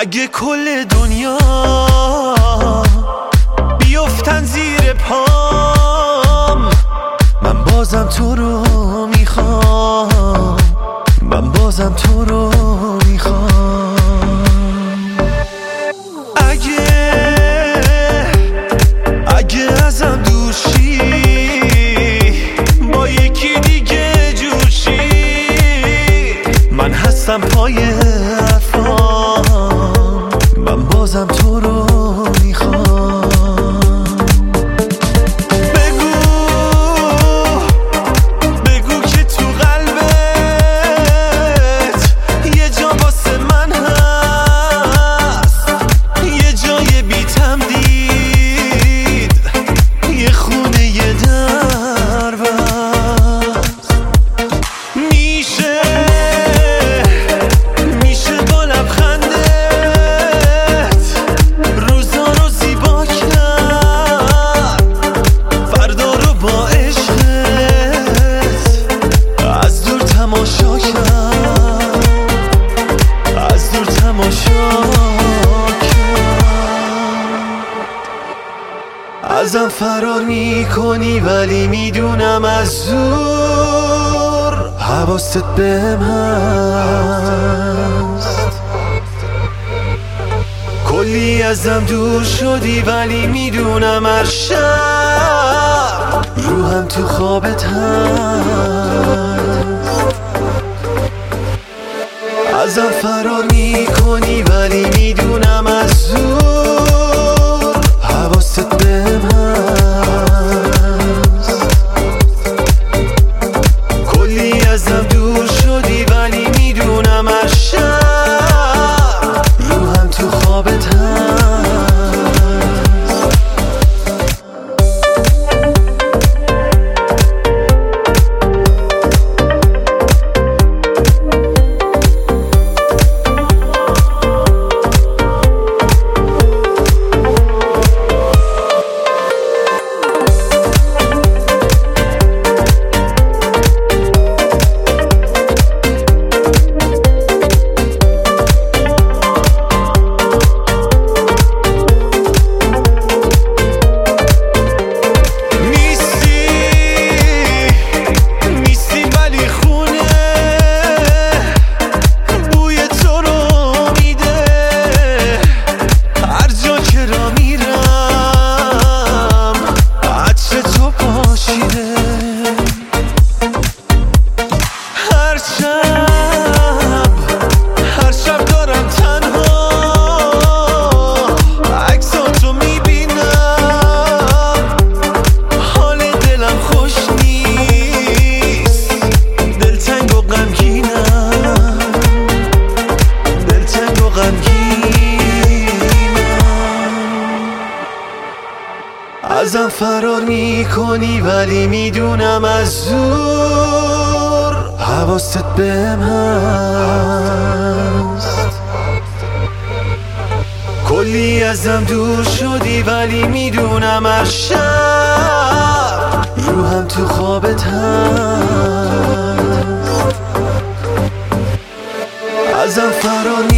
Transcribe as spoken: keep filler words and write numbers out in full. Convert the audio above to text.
اگه کل دنیا بیفتن زیر پام، من بازم تو رو میخوام، من بازم تو رو میخوام. اگه اگه ازم دور شی، با یکی دیگه جور شی، من هستم پای حرفام، من بازم تو رو میخوام. بگو بگو که تو قلبت یه جا واسه من هست، یه جای بی تمدید، یه خونه یه در بست. میشه میشه با لبخندت روزا رو زیبا کرد، فردا رو با عشقت از دور تماشا کرد، از دور تماشا کرد. ازم فرار میکنی ولی میدونم از زور حواست بهم هست. کلی ازم دور شدی ولی میدونم هر شب روحم تو خوابت هست. ازم فرار میکنی ولی میدونم از زور حواست بهم هست. کلی ازم دور شدی ولی میدونم هر شب روحم تو خوابت هست. هر شب هر شب دارم تنها عکساتو میبینم، حال دلم خوش نیست، دلتنگ و غمگینم، دلتنگ و غمگینم. ازم فرار میکنی ولی میدونم از زور حواست بهم هست. کلی ازم دور شدی ولی میدونم هر شب روحم تو خوابت هست. ازم فرار